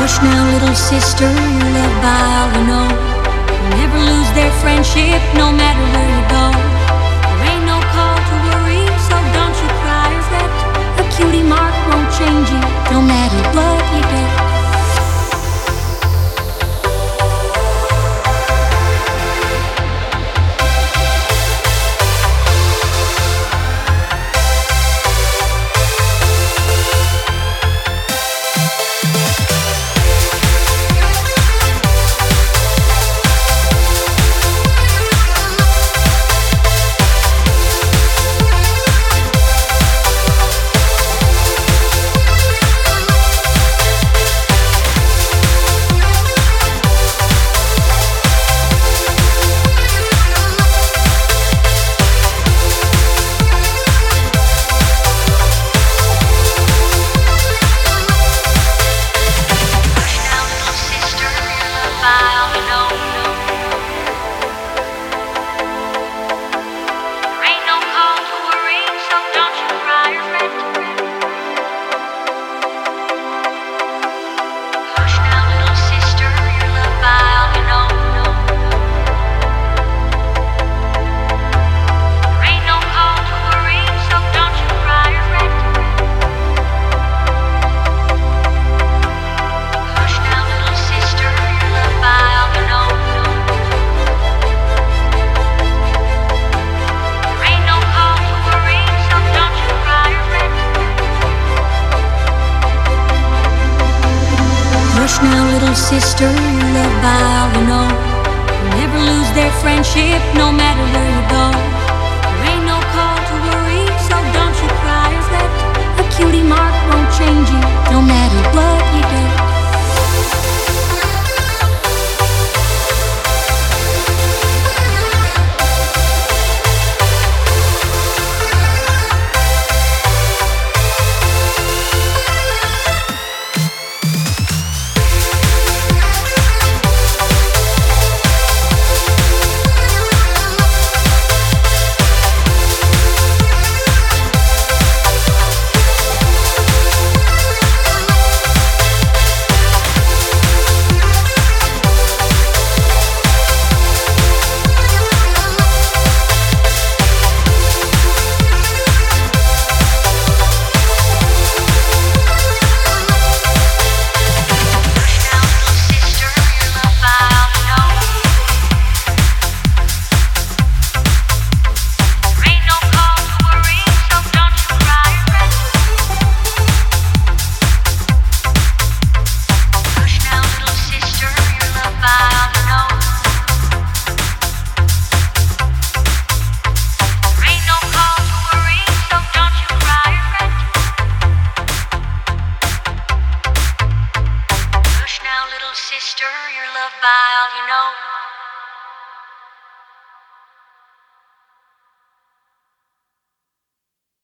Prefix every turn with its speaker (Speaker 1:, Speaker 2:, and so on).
Speaker 1: Hush now, little sister, you're loved by all you know. Never lose their friendship, no matter where you go. There ain't no call to worry, so don't you cry or fret. A cutie mark won't change you, no matter what you get. Hush now, little sister, you're loved by all you know. Never lose their friendship, no matter where you go. There ain't no call to worry, so don't you cry or fret. A cutie mark won't change you, no matter what you get.
Speaker 2: Sister, you're loved by all you know.